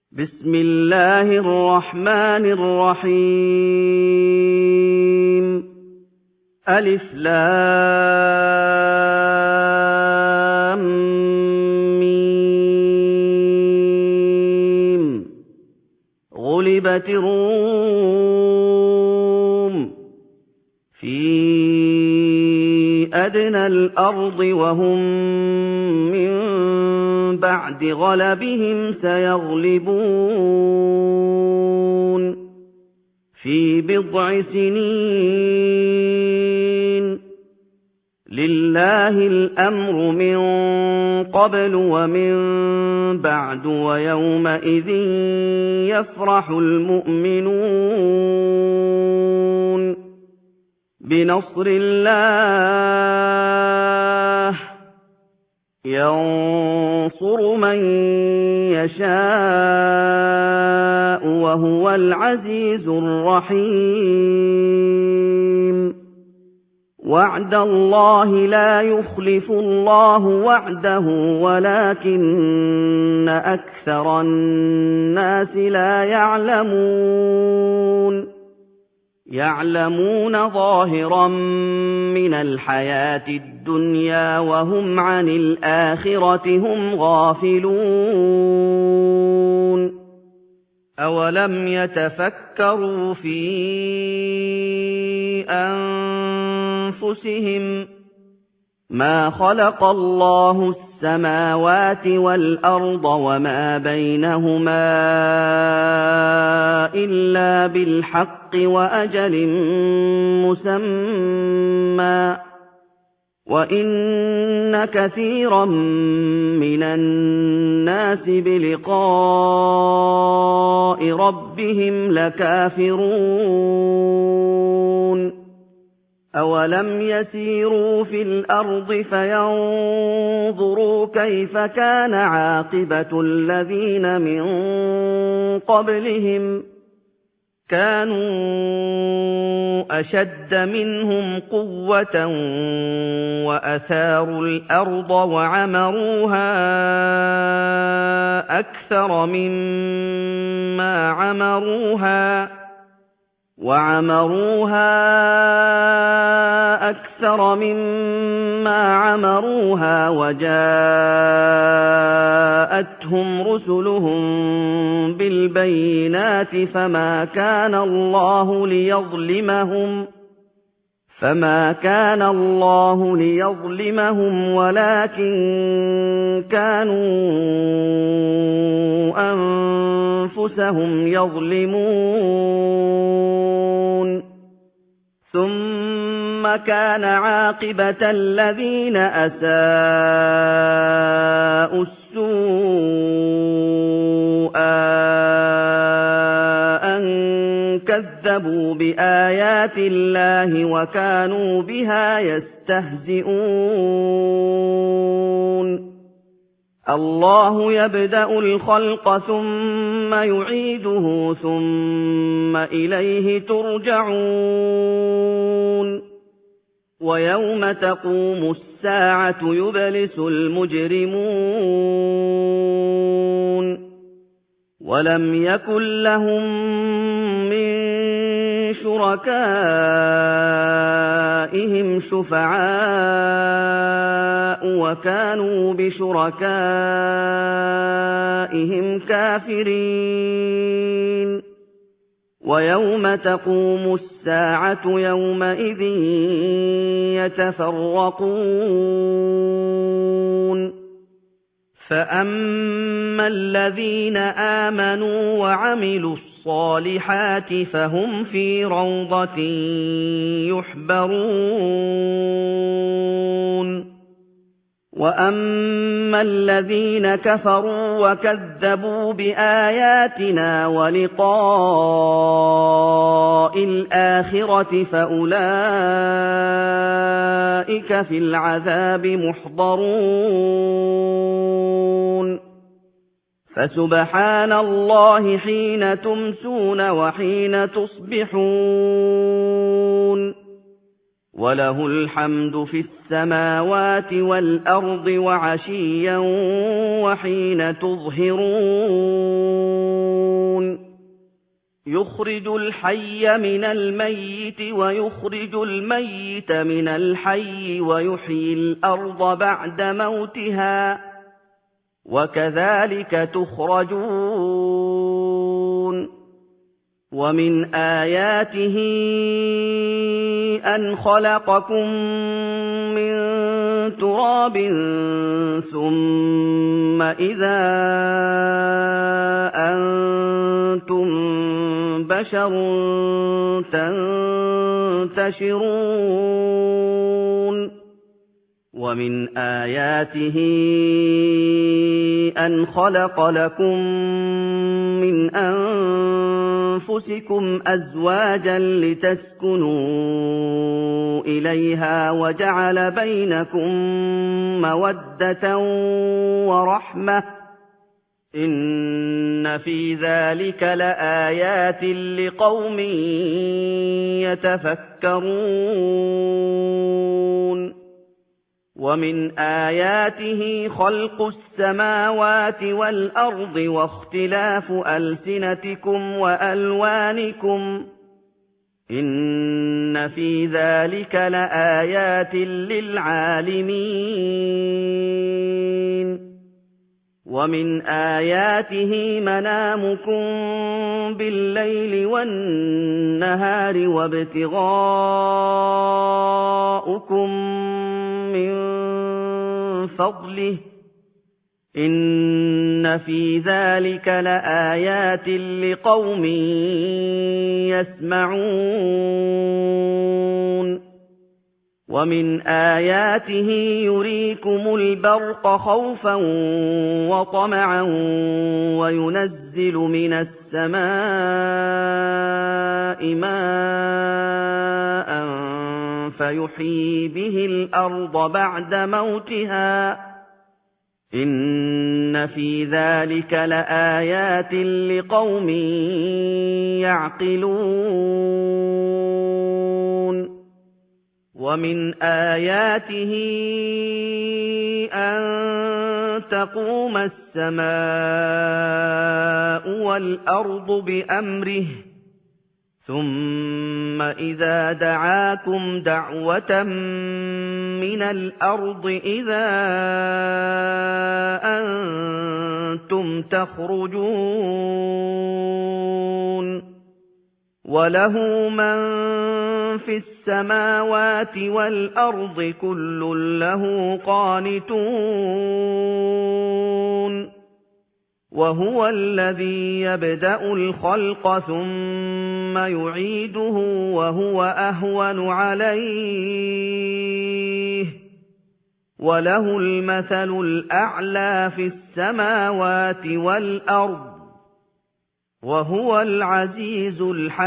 بسم الله الرحمن الرحيم ألف لام ميم غلبت الروم في أدنى الأرض وهم من بعد غلبهم سيغلبون في بضع سنين لله الأمر من قبل ومن بعد ويومئذ يفرح المؤمنون بنصر الله ينصر من يشاء وهو العزيز الرحيم وعد الله لا يخلف الله وعده ولكن أكثر الناس لا يعلمون ظاهرا من الحياة الدنيا وهم عن الآخرة هم غافلون أولم يتفكروا في أنفسهم ما خلق الله السماوات والأرض وما بينهما إلا بالحق وأجل مسمى وإن كثيرا من الناس بلقاء ربهم لكافرون أولم يسيروا في الأرض فينظروا كيف كان عاقبة الذين من قبلهم كانوا أشد منهم قوة وأثاروا الأرض وعمروها أكثر مما عمروها وجاءتهم رسلهم بالبينات فما كان الله ليظلمهم ولكن كانوا أنفسهم يظلمون ثم كان عاقبة الذين أساءوا السوء أن كذبوا بآيات الله وكانوا بها يستهزئون الله يبدأ الخلق ثم يعيده ثم إليه ترجعون ويوم تقوم الساعة يبلس المجرمون ولم يكن لهم من شركائهم شفعاء وكانوا بشركائهم كافرين ويوم تقوم الساعة يومئذ يتفرقون فأما الذين آمنوا وعملوا الصالحات فهم في روضة يحبرون وأما الذين كفروا وكذبوا بآياتنا ولقاء الآخرة فأولئك في العذاب محضرون فسبحان الله حين تمسون وحين تصبحون وَلَهُ الْحَمْدُ فِي السَّمَاوَاتِ وَالْأَرْضِ وَعَشِيًّا وَحِينَ تُظْهِرُونَ يُخْرِجُ الْحَيَّ مِنَ الْمَيِّتِ وَيُخْرِجُ الْمَيِّتَ مِنَ الْحَيِّ وَيُحْيِي الْأَرْضَ بَعْدَ مَوْتِهَا ۚ وَكَذَٰلِكَ تُخْرَجُونَ وَمِنْ آيَاتِهِ أَنْ خَلَقَكُم مِّن تُرَابٍ ثُمَّ إِذَا أَنتُم بَشَرٌ تَنتَشِرُونَ وَمِنْ آيَاتِهِ أَنْ خَلَقَ لَكُم مِّنْ أَنفُسِكُمْ أَزْوَاجًا لِّتَسْكُنُوا إِلَيْهَا وَجَعَلَ بَيْنَكُم مَّوَدَّةً وَرَحْمَةً ۚ إِنَّ فِي ذَٰلِكَ لَآيَاتٍ لِّقَوْمٍ يَتَفَكَّرُونَ وَمِنْ آيَاتِهِ خَلْقُ السَّمَاوَاتِ وَالْأَرْضِ وَاخْتِلَافُ أَلْسِنَتِكُمْ وَأَلْوَانِكُمْ ۚ إِنَّ فِي ذَٰلِكَ لَآيَاتٍ لِّلْعَالِمِينَ وَمِنْ آيَاتِهِ مَنَامُكُم بِاللَّيْلِ وَالنَّهَارِ وَابْتِغَاؤُكُم مِّن فَضْلِهِ ۚ إِنَّ فِي ذَٰلِكَ لَآيَاتٍ لِّقَوْمٍ يَسْمَعُونَ وَمِنْ آيَاتِهِ يُرِيكُمُ الْبَرْقَ خَوْفًا وَطَمَعًا وَيُنَزِّلُ مِنَ السَّمَاءِ مَاءً فَيُحْيِي بِهِ الْأَرْضَ بَعْدَ مَوْتِهَا ۚ إِنَّ فِي ذَلِكَ لَآيَاتٍ لِّقَوْمٍ يَعْقِلُونَ وَمِنْ آيَاتِهِ أَن تَقُومَ السَّمَاءُ وَالْأَرْضُ بِأَمْرِهِ ثُمَّ إِذَا دَعَاكُمْ دَعْوَةً مِّنَ الْأَرْضِ إِذَا أَنتُمْ تَخْرُجُونَ وَلَهُ مَن فِي السَّمَاوَاتِ وَالْأَرْضِ كُلٌّ لَّهُ قَانِتُونَ وَهُوَ الَّذِي يَبْدَأُ الْخَلْقَ ثُمَّ يُعِيدُهُ وَهُوَ أَهْوَنُ عَلَيْهِ ۚ وَلَهُ الْمَثَلُ الْأَعْلَىٰ فِي السَّمَاوَاتِ وَالْأَرْضِ ۚ وَهُوَ الْعَزِيزُ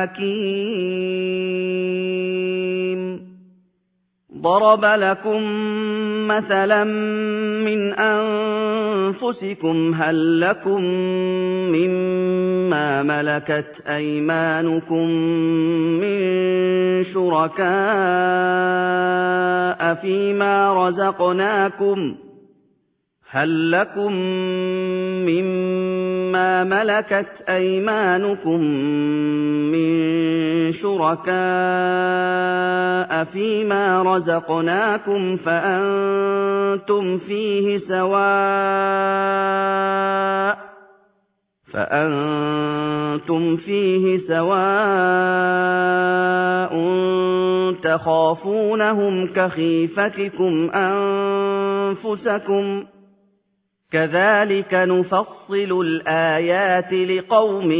الْحَكِيمُ ضَرَبَ لَكُم مَّثَلًا مِّنْ أَنفُسِكُمْ هَل لَّكُم مِّمَّا مَلَكَتْ أَيْمَانُكُم مِّن شُرَكَاءَ فِيمَا رَزَقْنَاكُمْ فَأَنتُمْ فِيهِ سَوَاءٌ تَخَافُونَهُمْ كَخِيفَتِكُمْ أَنفُسَكُمْ ۚ كَذَٰلِكَ نُفَصِّلُ الْآيَاتِ لِقَوْمٍ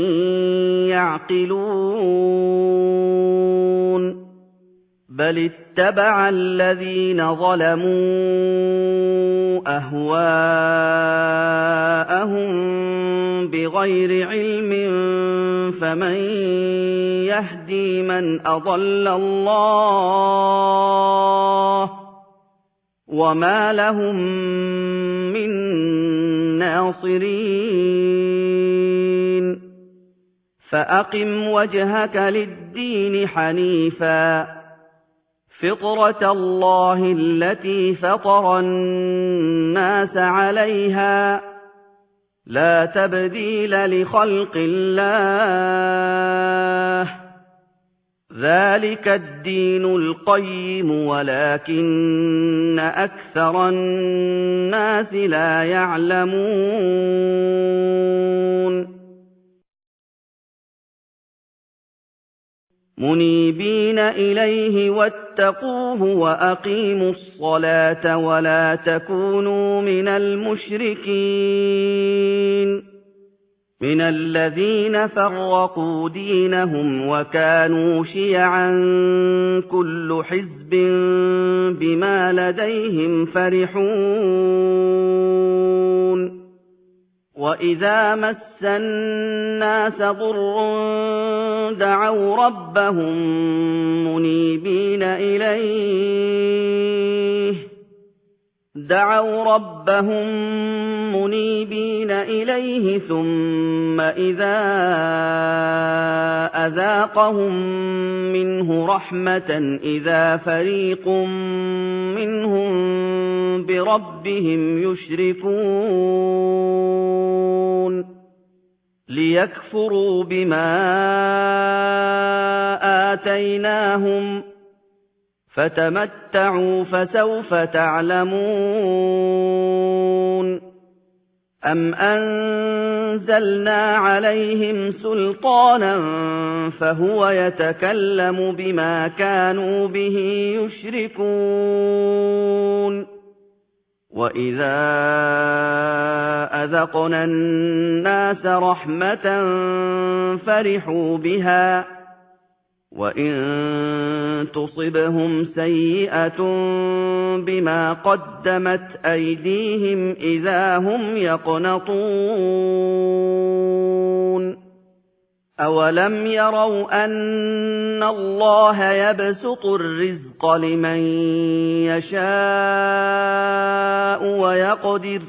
يَعْقِلُونَ بَلِ اتَّبَعَ الَّذِينَ ظَلَمُوا أَهْوَاءَهُم بِغَيْرِ عِلْمٍ فَمَن يَهْدِي مَنْ أَضَلَّ اللَّهُ ۖ وَمَا لَهُم مِّن نَّاصِرِينَ فَأَقِمْ وَجْهَكَ لِلدِّينِ حَنِيفًا فِطْرَتَ اللَّهِ الَّتِي فَطَرَ النَّاسَ عَلَيْهَا ۚ لَا تَبْدِيلَ لِخَلْقِ اللَّهِ ۚ ذَٰلِكَ الدِّينُ الْقَيِّمُ وَلَٰكِنَّ أَكْثَرَ النَّاسِ لَا يَعْلَمُونَ مُنِيبِينَ إِلَيْهِ وَاتَّقُوهُ وَأَقِيمُوا الصَّلَاةَ وَلَا تَكُونُوا مِنَ الْمُشْرِكِينَ مِنَ الَّذِينَ فَرَّقُوا دِينَهُمْ وَكَانُوا شِيَعًا ۖ كُلُّ حِزْبٍ بِمَا لَدَيْهِمْ فَرِحُونَ وَإِذَا مَسَّ النَّاسَ ضُرٌّ دَعَوْا رَبَّهُم مُّنِيبِينَ إِلَيْهِ ثُمَّ إِذَا أَذَاقَهُم مِّنْهُ رَحْمَةً إِذَا فَرِيقٌ مِّنْهُم بِرَبِّهِمْ يُشْرِكُونَ لِيَكْفُرُوا بِمَا آتَيْنَاهُمْ ۚ فَتَمَتَّعُوا فَسَوْفَ تَعْلَمُونَ أَمْ أَنزَلْنَا عَلَيْهِمْ سُلْطَانًا فَهُوَ يَتَكَلَّمُ بِمَا كَانُوا بِهِ يُشْرِكُونَ وَإِذَا أَذَقْنَا النَّاسَ رَحْمَةً فَرِحُوا بِهَا ۖ وَإِن تُصِبْهُمْ سَيِّئَةٌ بِمَا قَدَّمَتْ أَيْدِيهِمْ إِذَا هُمْ يَقْنَطُونَ أَوَلَمْ يَرَوْا أَنَّ اللَّهَ يَبْسُطُ الرِّزْقَ لِمَن يَشَاءُ وَيَقْدِرُ ۚ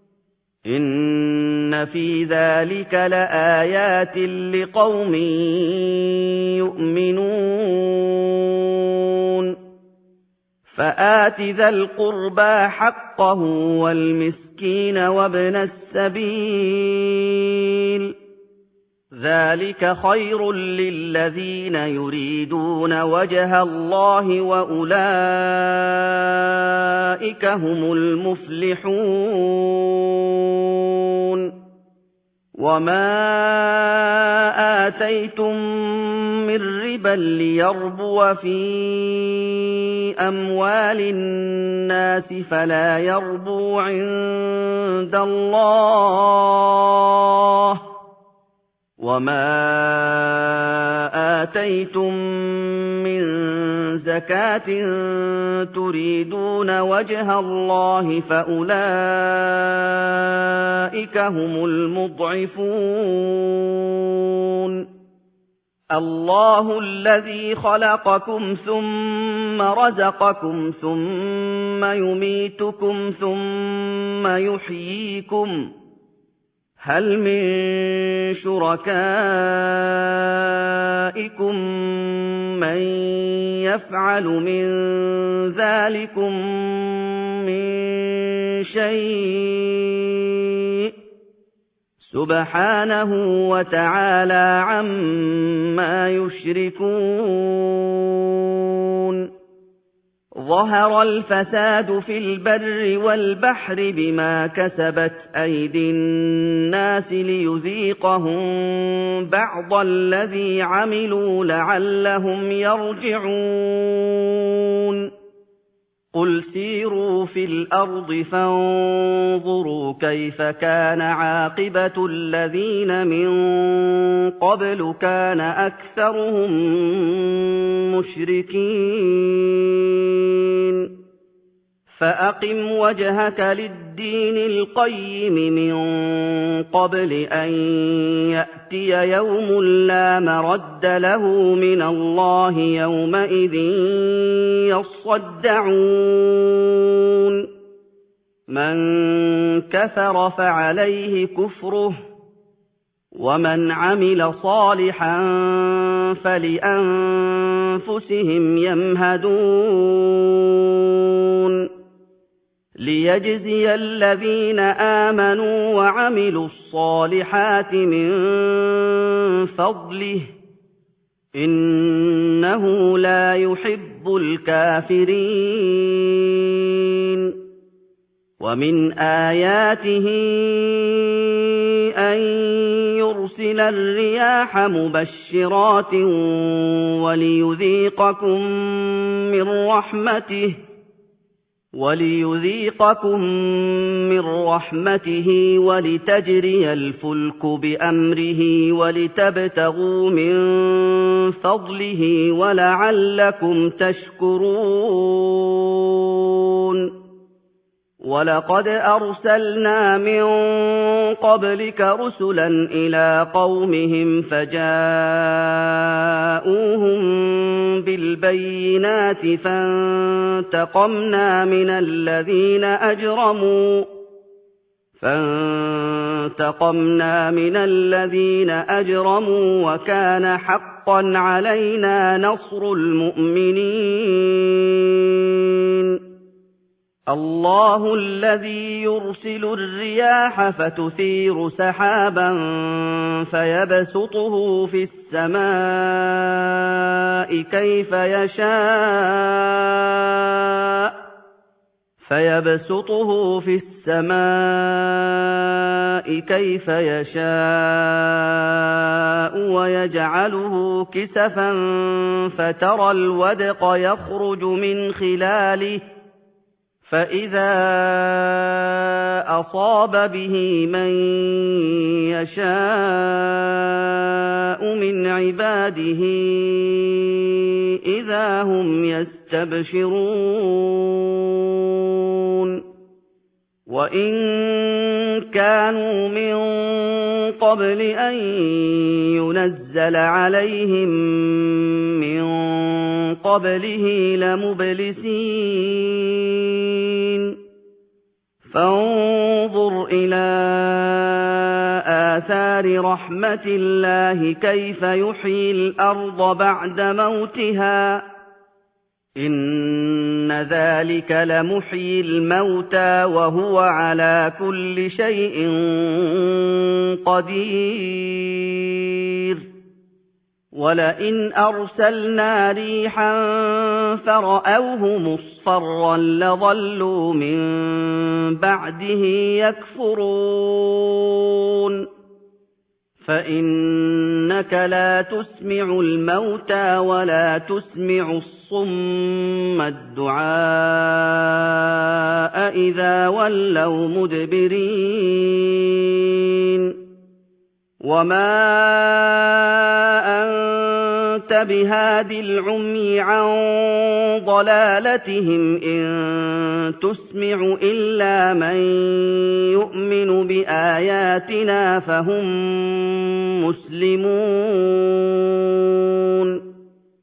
إِنَّ فِي ذَٰلِكَ لَآيَاتٍ لِّقَوْمٍ يُؤْمِنُونَ فَآتِ ذَا الْقُرْبَىٰ حَقَّهُ وَالْمِسْكِينَ وَابْنَ السَّبِيلِ ۚ ذَٰلِكَ خَيْرٌ لِّلَّذِينَ يُرِيدُونَ وَجْهَ اللَّهِ ۖ وَأُولَٰئِكَ هُمُ الْمُفْلِحُونَ وَمَا آتَيْتُم مِّن رِّبًا لِّيَرْبُوَ فِي أَمْوَالِ النَّاسِ فَلَا يَرْبُو عِندَ اللَّهِ ۖ وَمَا آتَيْتُم مِّن زَكَاةٍ تُرِيدُونَ وَجْهَ اللَّهِ فَأُولَٰئِكَ هُمُ الْمُضْعِفُونَ اللَّهُ الَّذِي خَلَقَكُمْ ثُمَّ رَزَقَكُمْ ثُمَّ يُمِيتُكُمْ ثُمَّ يُحْيِيكُمْ ۖ هَلْ مِن شُرَكَائِكُم مَّن يَفْعَلُ مِن ذَٰلِكُم مِّن شَيْءٍ ۚ سُبْحَانَهُ وَتَعَالَىٰ عَمَّا يُشْرِكُونَ ظَهَرَ الْفَسَادُ فِي الْبَرِّ وَالْبَحْرِ بِمَا كَسَبَتْ أَيْدِي النَّاسِ لِيُذِيقَهُم بَعْضَ الَّذِي عَمِلُوا لَعَلَّهُمْ يَرْجِعُونَ قُلْ سِيرُوا فِي الْأَرْضِ فَانظُرُوا كَيْفَ كَانَ عَاقِبَةُ الَّذِينَ مِن قَبْلُ كَانَ أَكْثَرُهُم مُّشْرِكِينَ فَأَقِمْ وَجْهَكَ لِلدِّينِ الْقَيِّمِ مِن قَبْلِ أَن يَأْتِيَ يَوْمٌ لَّا مَرَدَّ لَهُ مِنَ اللَّهِ يَوْمَئِذٍ يَصَّدَّعُونَ مَن كَفَرَ فَعَلَيْهِ كُفْرُهُ ۖ وَمَنْ عَمِلَ صَالِحًا فَلِأَنفُسِهِمْ أنفسهم يمهدون ليجزي الذين آمنوا وعملوا الصالحات من فضله إنه لا يحب الكافرين ومن آياته أن يرسل الرياح مبشرات وليذيقكم من رحمته ولتجري الفلك بأمره ولتبتغوا من فضله ولعلكم تشكرون ولقد أرسلنا من قبلك رسلا إلى قومهم فجاءوهم بالبينات فانتقمنا من الذين أجرموا وكان حقا علينا نصر المؤمنين الله الذي يرسل الرياح فتثير سحابا فيبسطه في السماء كيف يشاء ويجعله كسفا فترى الودق يخرج من خلاله فإذا أصاب به من يشاء من عباده إذا هم يستبشرون وإن كانوا من قبل أن ينزل عليهم من قبله لمبلسين فانظر إلى آثار رحمة الله كيف يحيي الأرض بعد موتها إن ذلك لمحيي الموتى وهو على كل شيء قدير ولئن أرسلنا ريحا فرأوه مصفرا لظلوا من بعده يكفرون فإنك لا تسمع الموتى ولا تسمع الصم الدعاء إذا ولوا مدبرين وما أنت بهاد العمي عن ضلالتهم إن تسمع إلا من يؤمن بآياتنا فهم مسلمون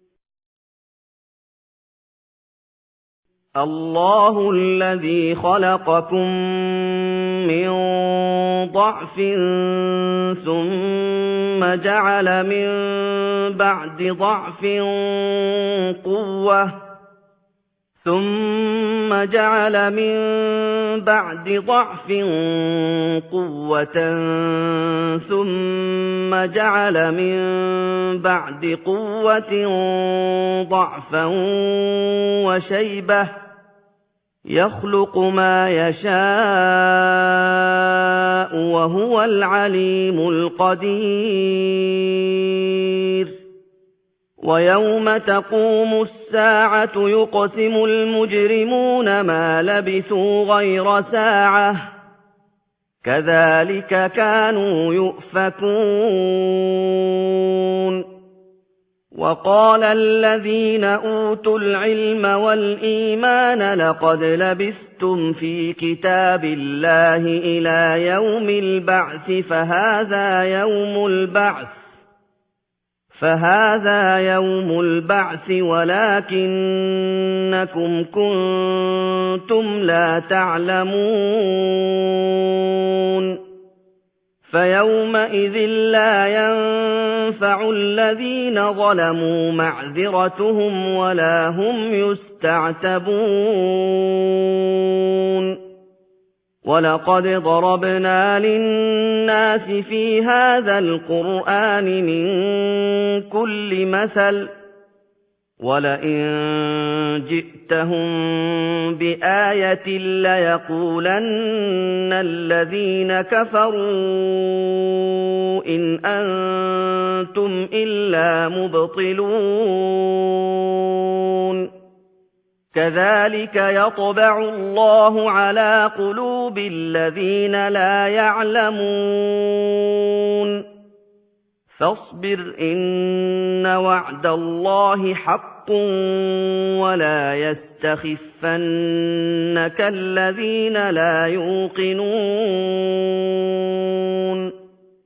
الله الذي خلقكم من ضعف ثم جعل من بعد ضعف قوة ثم جعل من بعد قوة ضعفا وشيبة يخلق ما يشاء وهو العليم القدير ويوم تقوم الساعة يقسم المجرمون ما لبثوا غير ساعة كذلك كانوا يؤفكون وقال الذين أوتوا العلم والإيمان لقد لبثتم في كتاب الله إلى يوم البعث فهذا يوم البعث ولكنكم كنتم لا تعلمون فيومئذ لا ينفع الذين ظلموا معذرتهم ولا هم يستعتبون ولقد ضربنا للناس في هذا القرآن من كل مثل ولئن جئتهم بآية ليقولن الذين كفروا إن أنتم إلا مبطلون كذلك يطبع الله على قلوب الذين لا يعلمون فاصبر إن وعد الله حق ولا يستخفنك الذين لا يوقنون